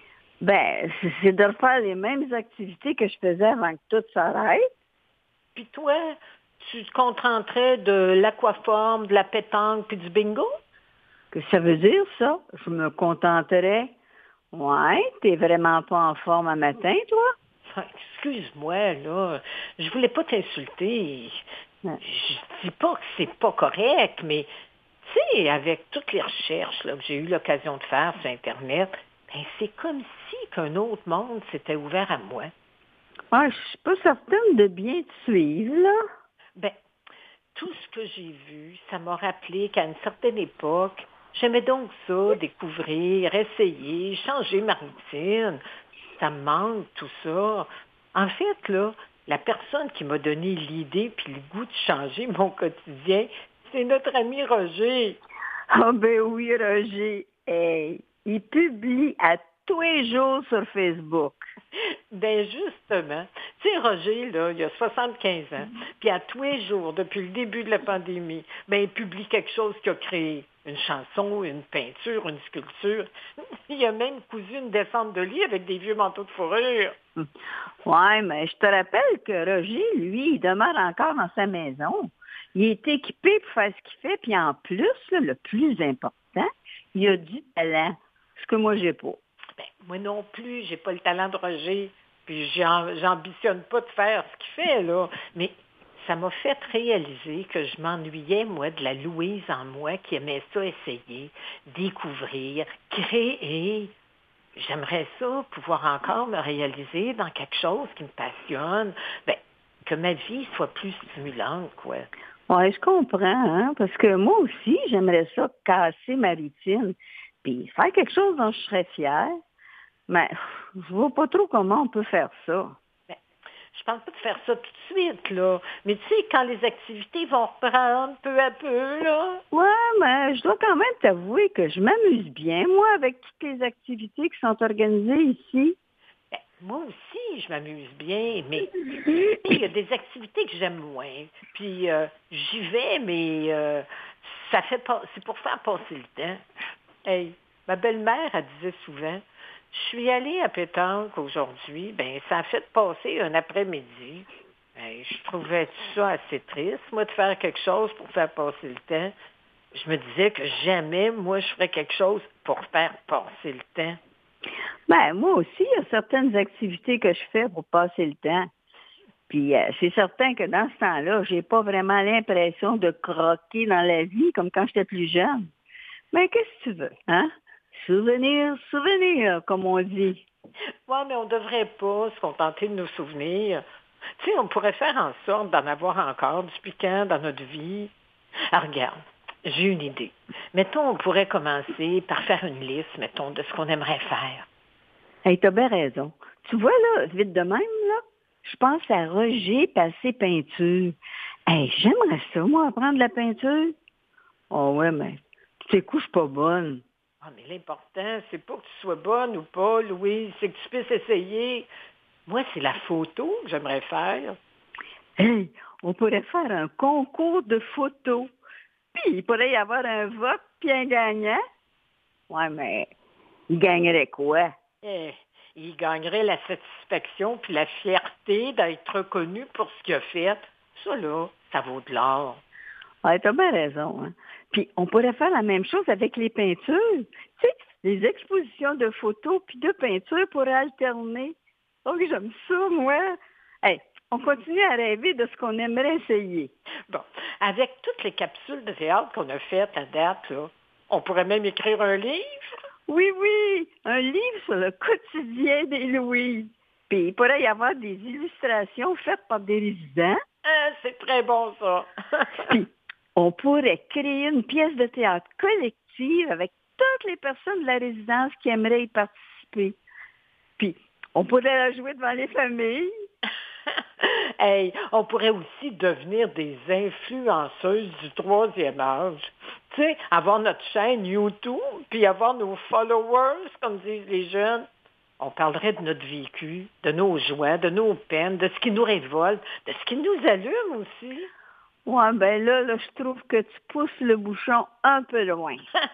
Ben, c'est de refaire les mêmes activités que je faisais avant que tout s'arrête. Puis toi, tu te contenterais de l'aquaforme, de la pétanque puis du bingo? Que ça veut dire, ça? Je me contenterais. Ouais, t'es vraiment pas en forme un matin, toi? Excuse-moi, là. Je voulais pas t'insulter. Ouais. Je dis pas que c'est pas correct, mais tu sais, avec toutes les recherches là, que j'ai eu l'occasion de faire sur Internet, ben, c'est comme si qu'un autre monde s'était ouvert à moi. Ah, je suis pas certaine de bien te suivre, là. Ben, tout ce que j'ai vu, ça m'a rappelé qu'à une certaine époque, j'aimais donc ça, découvrir, essayer, changer ma routine. Ça me manque, tout ça. En fait, là, la personne qui m'a donné l'idée puis le goût de changer mon quotidien, c'est notre ami Roger. Ah ben oui, Roger. Hey, il publie à tous les jours sur Facebook. Ben justement. Tu sais, Roger, là, il a soixante-quinze ans, puis à tous les jours, depuis le début de la pandémie, ben il publie quelque chose qu'il a créé. Une chanson, une peinture, une sculpture. Il a même cousu une descente de lit avec des vieux manteaux de fourrure. Ouais, mais je te rappelle que Roger, lui, il demeure encore dans sa maison. Il est équipé pour faire ce qu'il fait, puis en plus, là, le plus important, il a du talent, ce que moi, j'ai pas. Ben, moi non plus, j'ai pas le talent de Roger, puis j'en, j'ambitionne pas de faire ce qu'il fait, là, mais ça m'a fait réaliser que je m'ennuyais, moi, de la Louise en moi qui aimait ça essayer, découvrir, créer. J'aimerais ça, pouvoir encore me réaliser dans quelque chose qui me passionne, ben, que ma vie soit plus stimulante, quoi. Oui, je comprends, hein, parce que moi aussi, j'aimerais ça casser ma routine, puis faire quelque chose dont je serais fière, mais je vois pas trop comment on peut faire ça. Je pense pas de faire ça tout de suite, là. Mais tu sais, quand les activités vont reprendre peu à peu, là. Ouais, mais je dois quand même t'avouer que je m'amuse bien, moi, avec toutes les activités qui sont organisées ici. Ben, moi aussi, je m'amuse bien, mais il y a des activités que j'aime moins. Puis euh, j'y vais, mais euh, ça fait pas. C'est pour faire passer le temps. Hey, ma belle-mère, elle disait souvent. Je suis allée à pétanque aujourd'hui, ben ça a fait passer un après-midi. Ben, je trouvais ça assez triste, moi, de faire quelque chose pour faire passer le temps. Je me disais que jamais, moi, je ferais quelque chose pour faire passer le temps. Ben, moi aussi, il y a certaines activités que je fais pour passer le temps. Puis euh, c'est certain que dans ce temps-là, j'ai pas vraiment l'impression de croquer dans la vie comme quand j'étais plus jeune. Mais qu'est-ce que tu veux, hein? Souvenir, souvenir, comme on dit. Oui, mais on ne devrait pas se contenter de nos souvenirs. Tu sais, on pourrait faire en sorte d'en avoir encore du piquant dans notre vie. Alors, regarde, j'ai une idée. Mettons, on pourrait commencer par faire une liste, mettons, de ce qu'on aimerait faire. Hey, t'as bien raison. Tu vois, là, vite de même, là, je pense à Roger et à ses peintures. Hey, j'aimerais ça, moi, apprendre la peinture. Oh ouais, mais tu sais quoi, je suis pas bonne. Ah, mais l'important, c'est pas que tu sois bonne ou pas, Louise, c'est que tu puisses essayer. Moi, c'est la photo que j'aimerais faire. Hey, on pourrait faire un concours de photos. Puis, il pourrait y avoir un vote puis un gagnant. Ouais, mais il gagnerait quoi? Eh, il gagnerait la satisfaction puis la fierté d'être reconnu pour ce qu'il a fait. Ça, là, ça vaut de l'or. Ouais, t'as bien raison. Hein? Puis, on pourrait faire la même chose avec les peintures. Tu sais, les expositions de photos puis de peintures pourraient alterner. Oh, j'aime ça, moi. Hey, on continue à rêver de ce qu'on aimerait essayer. Bon, avec toutes les capsules de théâtre qu'on a faites à date, là, on pourrait même écrire un livre. Oui, oui, un livre sur le quotidien des Louises. Puis il pourrait y avoir des illustrations faites par des résidents. Ah, c'est très bon, ça. Puis on pourrait créer une pièce de théâtre collective avec toutes les personnes de la résidence qui aimeraient y participer. Puis on pourrait la jouer devant les familles. Hey, on pourrait aussi devenir des influenceuses du troisième âge. Tu sais, avoir notre chaîne YouTube, puis avoir nos followers, comme disent les jeunes. On parlerait de notre vécu, de nos joies, de nos peines, de ce qui nous révolte, de ce qui nous allume aussi. Ouais, ben là, là, je trouve que tu pousses le bouchon un peu loin.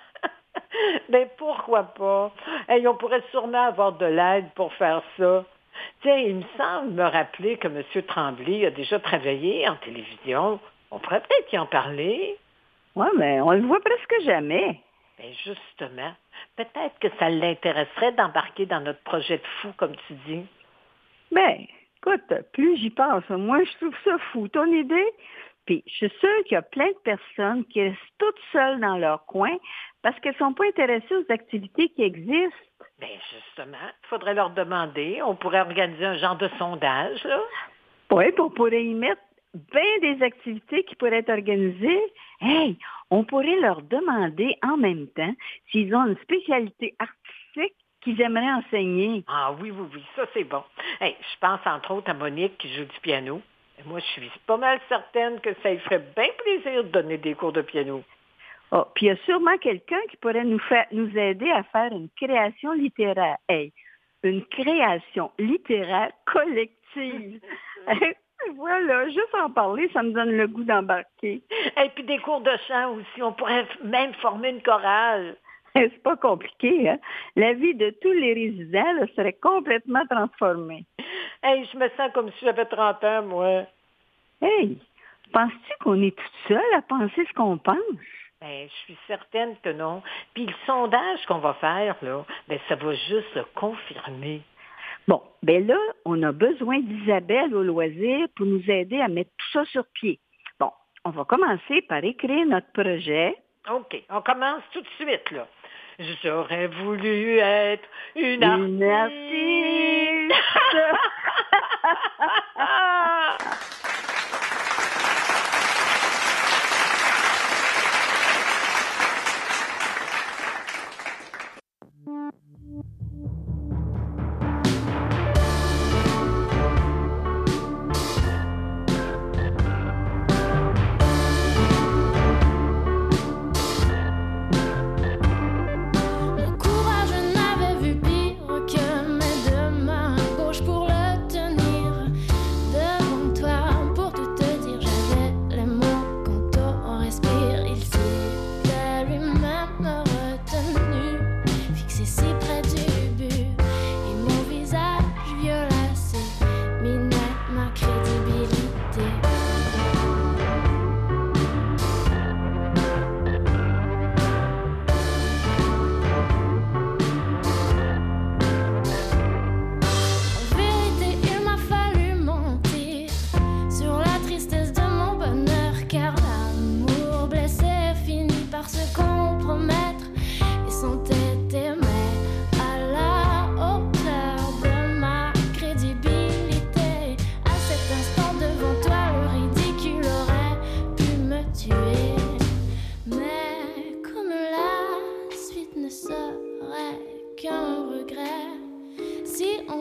Ben pourquoi pas? Hey, on pourrait sûrement avoir de l'aide pour faire ça. Tiens, il me semble me rappeler que M. Tremblay a déjà travaillé en télévision. On pourrait peut-être y en parler. Oui, mais on le voit presque jamais. Bien, justement, peut-être que ça l'intéresserait d'embarquer dans notre projet de fou, comme tu dis. Bien, écoute, plus j'y pense, moins je trouve ça fou. Ton idée? Puis, je suis sûre qu'il y a plein de personnes qui restent toutes seules dans leur coin parce qu'elles ne sont pas intéressées aux activités qui existent. Bien, justement, il faudrait leur demander. On pourrait organiser un genre de sondage, là. Oui, puis on pourrait y mettre bien des activités qui pourraient être organisées. Hey, on pourrait leur demander en même temps s'ils ont une spécialité artistique qu'ils aimeraient enseigner. Ah oui, oui, oui, ça c'est bon. Hey, je pense entre autres à Monique qui joue du piano. Et moi, je suis pas mal certaine que ça lui ferait bien plaisir de donner des cours de piano. Oh, puis il y a sûrement quelqu'un qui pourrait nous faire, nous aider à faire une création littéraire. Hey, une création littéraire collective. Voilà, juste en parler, ça me donne le goût d'embarquer. Et puis des cours de chant aussi, on pourrait même former une chorale. C'est pas compliqué, hein? La vie de tous les résidents là, serait complètement transformée. Hey, je me sens comme si j'avais trente ans, moi. Hey, penses-tu qu'on est toute seule à penser ce qu'on pense? Ben, je suis certaine que non. Puis le sondage qu'on va faire, là, ben, ça va juste le confirmer. Bon, ben là, on a besoin d'Isabelle au loisir pour nous aider à mettre tout ça sur pied. Bon, on va commencer par écrire notre projet. OK, on commence tout de suite, là. J'aurais voulu être une, une artiste.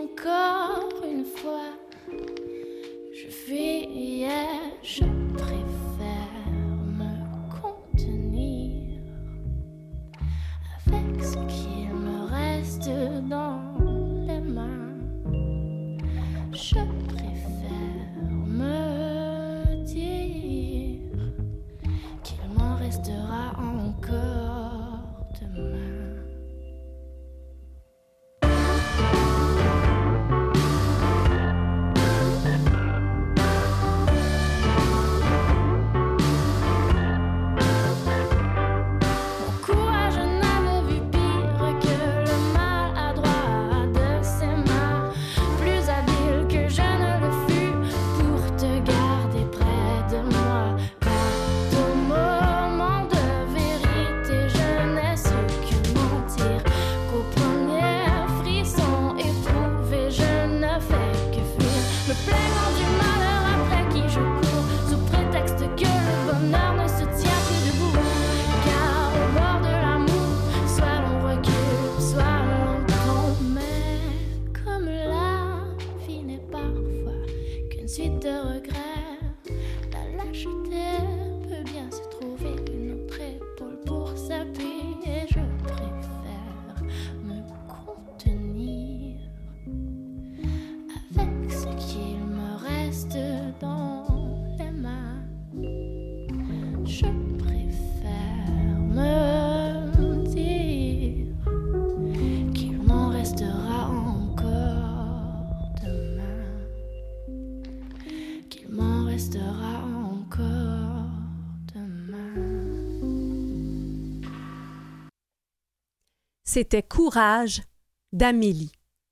Encore une fois, je fuyais, je préfère. suite de regrets. La lâcheté peut bien se trouver une autre épaule pour s'appuyer. Je préfère me contenir avec ce qu'il me reste dans les mains. Je préfère me dire qu'il m'en restera encore demain, qu'il m'en restera encore demain. C'était Courage d'Amélie.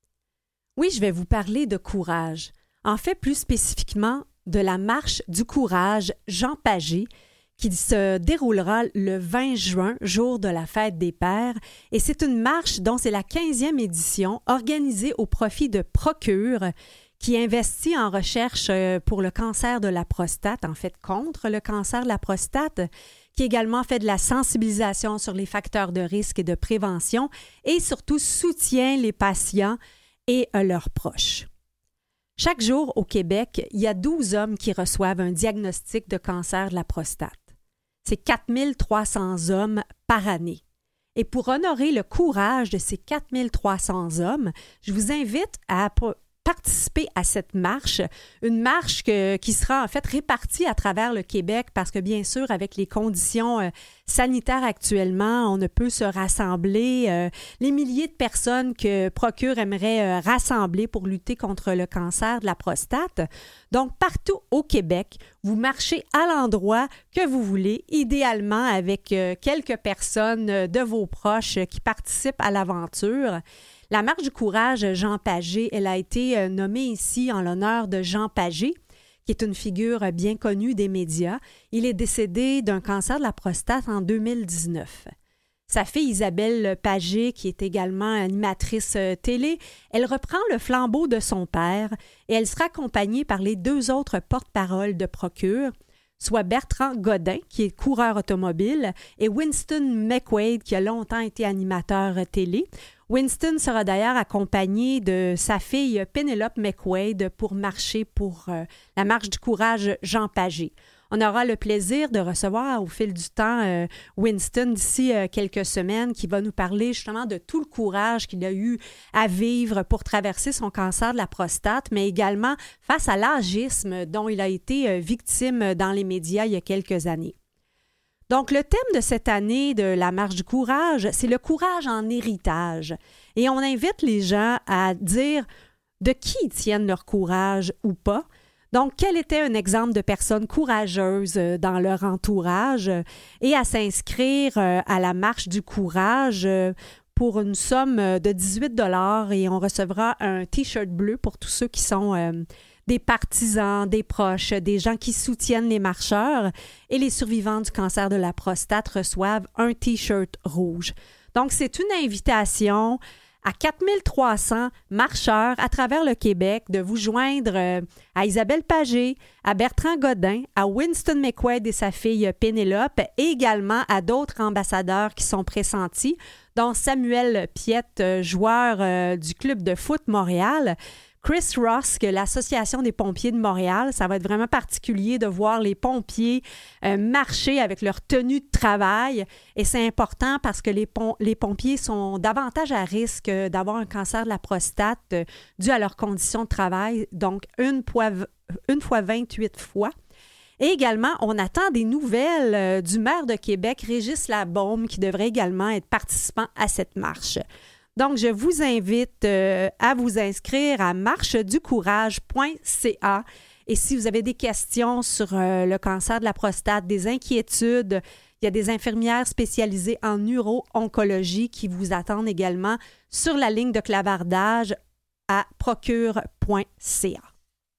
Oui, je vais vous parler de courage. En fait, plus spécifiquement, de la marche du courage Jean Pagé, qui se déroulera le vingt juin, jour de la fête des pères. Et c'est une marche dont c'est la quinzième édition, organisée au profit de Procure, qui investit en recherche pour le cancer de la prostate, en fait contre le cancer de la prostate, qui également fait de la sensibilisation sur les facteurs de risque et de prévention, et surtout soutient les patients et leurs proches. Chaque jour au Québec, il y a douze hommes qui reçoivent un diagnostic de cancer de la prostate. C'est quatre mille trois cents hommes par année. Et pour honorer le courage de ces quatre mille trois cents hommes, je vous invite à participer à cette marche, une marche que, qui sera en fait répartie à travers le Québec parce que bien sûr, avec les conditions euh, sanitaires actuellement, on ne peut se rassembler. Euh, les milliers de personnes que Procure aimerait euh, rassembler pour lutter contre le cancer de la prostate. Donc, partout au Québec, vous marchez à l'endroit que vous voulez, idéalement avec euh, quelques personnes euh, de vos proches euh, qui participent à l'aventure. La marche du courage Jean Pagé, elle a été euh, nommée ici en l'honneur de Jean Pagé, qui est une figure bien connue des médias. Il est décédé d'un cancer de la prostate en deux mille dix-neuf. Sa fille Isabelle Pagé, qui est également animatrice euh, télé, elle reprend le flambeau de son père et elle sera accompagnée par les deux autres porte-paroles de Procure, soit Bertrand Godin, qui est coureur automobile, et Winston McQuaid, qui a longtemps été animateur télé. Winston sera d'ailleurs accompagné de sa fille Pénélope McQuaid pour marcher pour euh, la marche du courage Jean Pagé. On aura le plaisir de recevoir au fil du temps euh, Winston d'ici euh, quelques semaines qui va nous parler justement de tout le courage qu'il a eu à vivre pour traverser son cancer de la prostate, mais également face à l'agisme dont il a été euh, victime dans les médias il y a quelques années. Donc, le thème de cette année de la Marche du courage, c'est le courage en héritage. Et on invite les gens à dire de qui ils tiennent leur courage ou pas. Donc, quel était un exemple de personnes courageuses dans leur entourage et à s'inscrire à la Marche du courage pour une somme de dix-huit dollars et on recevra un T-shirt bleu pour tous ceux qui sont euh, des partisans, des proches, des gens qui soutiennent les marcheurs et les survivants du cancer de la prostate reçoivent un T-shirt rouge. Donc, c'est une invitation à quatre mille trois cents marcheurs à travers le Québec de vous joindre euh, à Isabelle Pagé, à Bertrand Godin, à Winston McQuaid et sa fille Pénélope et également à d'autres ambassadeurs qui sont pressentis, dont Samuel Piette, euh, joueur euh, du club de foot Montréal, Chris Ross, que l'Association des pompiers de Montréal. Ça va être vraiment particulier de voir les pompiers euh, marcher avec leur tenue de travail. Et c'est important parce que les, pom- les pompiers sont davantage à risque d'avoir un cancer de la prostate euh, dû à leurs conditions de travail, donc une, poiv- une fois vingt-huit fois. Et également, on attend des nouvelles euh, du maire de Québec, Régis Labaume, qui devrait également être participant à cette marche. Donc, je vous invite euh, à vous inscrire à marche du courage point c a. Et si vous avez des questions sur euh, le cancer de la prostate, des inquiétudes, il y a des infirmières spécialisées en uro-oncologie qui vous attendent également sur la ligne de clavardage à procure point c a.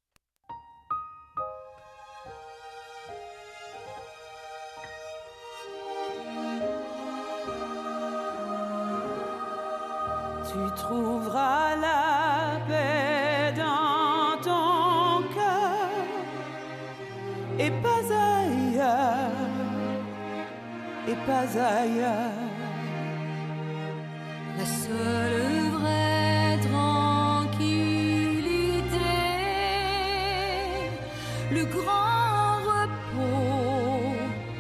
Tu trouveras la paix dans ton cœur et pas ailleurs, et pas ailleurs. La seule vraie tranquillité le grand repos,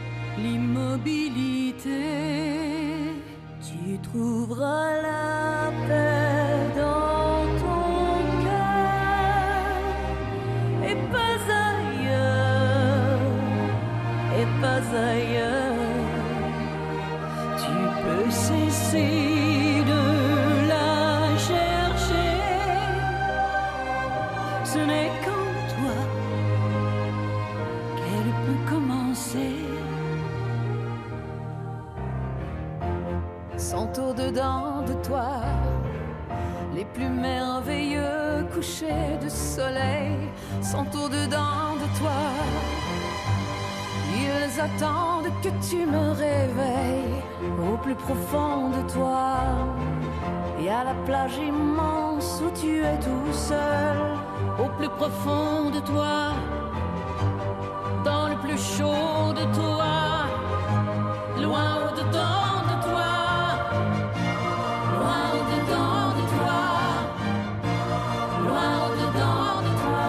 l'immobilité. Tu trouveras la paix dans ton cœur et pas ailleurs, et pas ailleurs. Tu peux cesser de la chercher, ce n'est qu'en toi qu'elle peut commencer. Sont au-dedans de toi les plus merveilleux couchers de soleil, sont au-dedans de toi. Ils attendent que tu me réveilles au plus profond de toi. Et à la plage immense où tu es tout seul, au plus profond de toi, dans le plus chaud de toi, loin au-dedans de toi, loin au-dedans de toi, loin au-dedans de toi.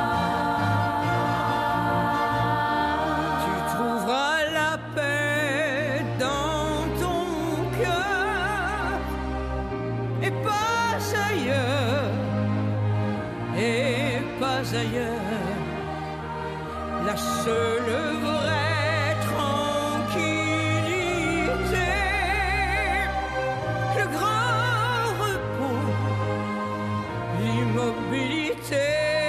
Tu trouveras la paix dans ton cœur et pas ailleurs, et pas ailleurs. La seule vraie tranquillité, le grand repos, l'immobilité.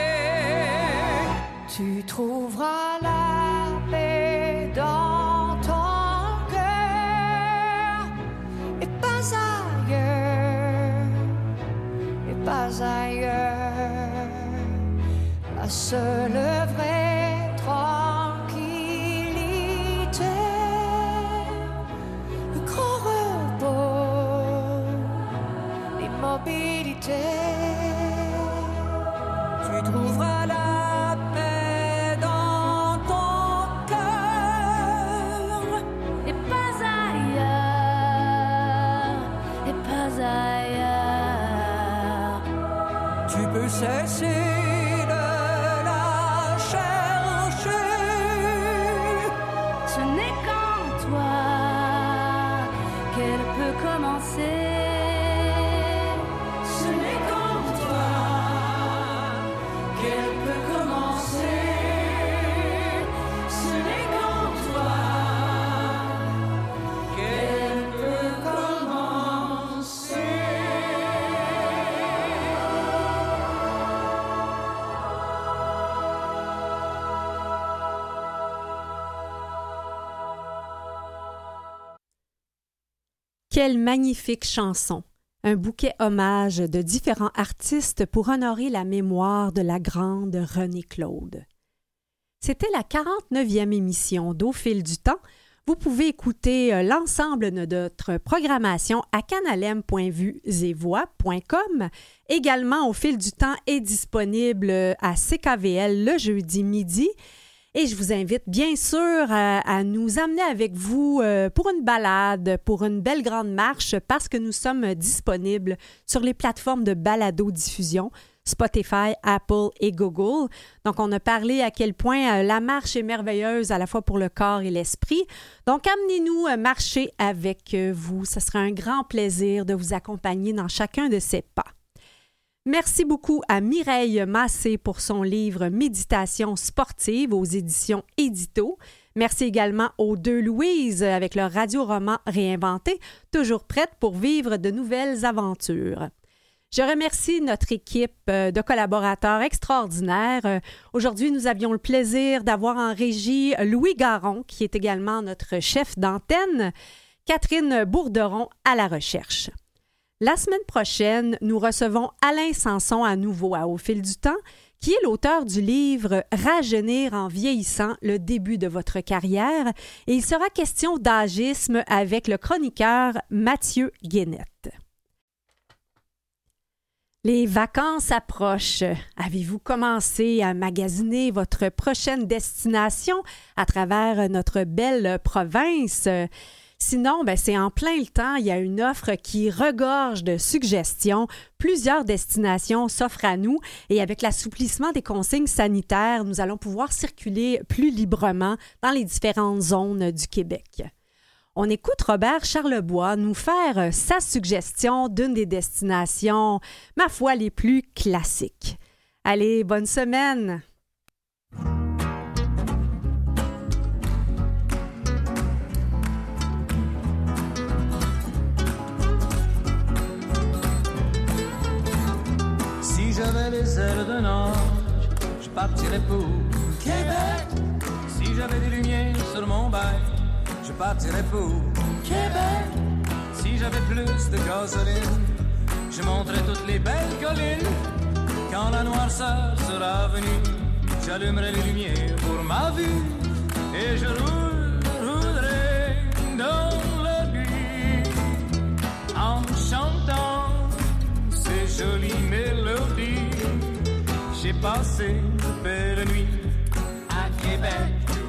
Tu trouveras la paix dans ton cœur et pas ailleurs, et pas ailleurs. La seule vraie tranquillité, le grand repos, l'immobilité. Tu trouveras la paix dans ton cœur et pas ailleurs, et pas ailleurs. Tu peux cesser de la chercher, ce n'est qu'en toi qu'elle peut commencer. ce n'est qu'en toi qu'elle peut commencer. Ce n'est qu'en toi qu'elle peut commencer. Quelle magnifique chanson! Un bouquet hommage de différents artistes pour honorer la mémoire de la grande Renée Claude. C'était la quarante-neuvième émission d'Au fil du temps. Vous pouvez écouter l'ensemble de notre programmation à canalem point vuesetvoix point com. Également, Au fil du temps est disponible à C K V L le jeudi midi. Et je vous invite bien sûr à, à nous amener avec vous euh, pour une balade, pour une belle grande marche, parce que nous sommes disponibles sur les plateformes de balado-diffusion, Spotify, Apple et Google. Donc, on a parlé à quel point euh, la marche est merveilleuse à la fois pour le corps et l'esprit. Donc, amenez-nous euh, marcher avec euh, vous. Ce sera un grand plaisir de vous accompagner dans chacun de ces pas. Merci beaucoup à Mireille Massé pour son livre « Méditation sportive » aux éditions Édito. Merci également aux deux Louise avec leur radio-roman réinventé, toujours prête pour vivre de nouvelles aventures. Je remercie notre équipe de collaborateurs extraordinaires. Aujourd'hui, nous avions le plaisir d'avoir en régie Louis Garon, qui est également notre chef d'antenne, Catherine Bourderon à la recherche. La semaine prochaine, nous recevons Alain Sanson à nouveau à Au fil du temps, qui est l'auteur du livre « Rajeunir en vieillissant, le début de votre carrière » et il sera question d'agisme avec le chroniqueur Mathieu Guénette. Les vacances approchent. Avez-vous commencé à magasiner votre prochaine destination à travers notre belle province? Sinon, ben, c'est en plein le temps, il y a une offre qui regorge de suggestions. Plusieurs destinations s'offrent à nous et avec l'assouplissement des consignes sanitaires, nous allons pouvoir circuler plus librement dans les différentes zones du Québec. On écoute Robert Charlebois nous faire sa suggestion d'une des destinations, ma foi, les plus classiques. Allez, bonne semaine! Si j'avais les ailes d'un ange, je partirais pour Québec. Si j'avais des lumières sur mon bail, je partirais pour Québec. Si j'avais plus de gasoline, je monterais toutes les belles collines. Quand la noirceur sera venue, j'allumerai les lumières pour ma vue. Et je roule, roulerai dans la nuit en chantant ces jolies mélodies. J'ai passé de belles nuits à Québec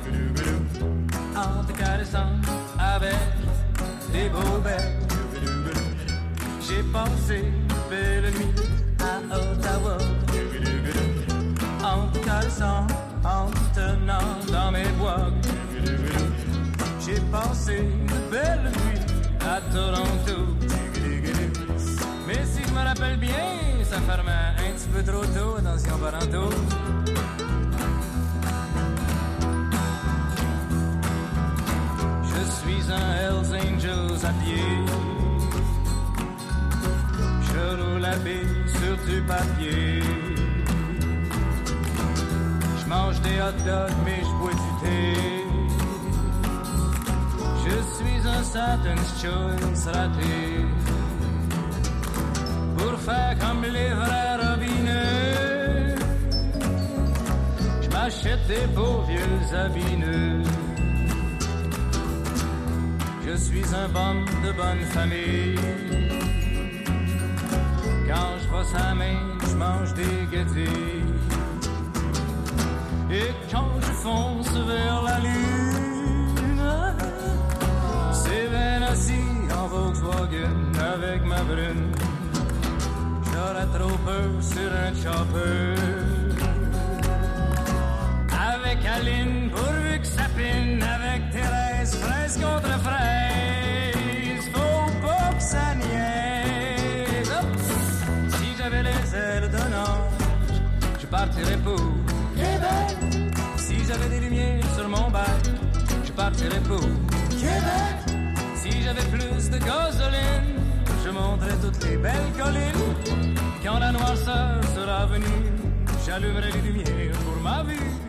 en te caressant avec des beaux becs. J'ai passé de belles nuits à Ottawa en te caressant, en te tenant dans mes bois. J'ai passé de belles nuits à Toronto. Mais si je me rappelle bien, ça fermait un petit peu trop tôt, attention parento. Je suis un Hells Angels à pied. Je roule la bille sur du papier. Je mange des hot dogs mais je bois du thé. Je suis un Satan's Choice raté. Pour faire comme les vrais robineux, je m'achète des beaux vieux habits neufs. Je suis un bon de bonne famille. Quand je vois sa main, je mange des guettis. Et quand je fonce vers la lune, c'est bien assis en Volkswagen avec ma brune. J'aurais trop peur sur un chopper avec Aline pourvu que ça pine. Avec Thérèse, fraise contre fraise, faut pas que ça niaise. Oh. Si j'avais les ailes d'un ange, je partirais pour Québec. Si j'avais des lumières sur mon bac, je partirais pour Québec. Si j'avais plus de gasoline, je monterai toutes les belles collines. Quand la noirceur sera venue, j'allumerai les lumières pour ma vue.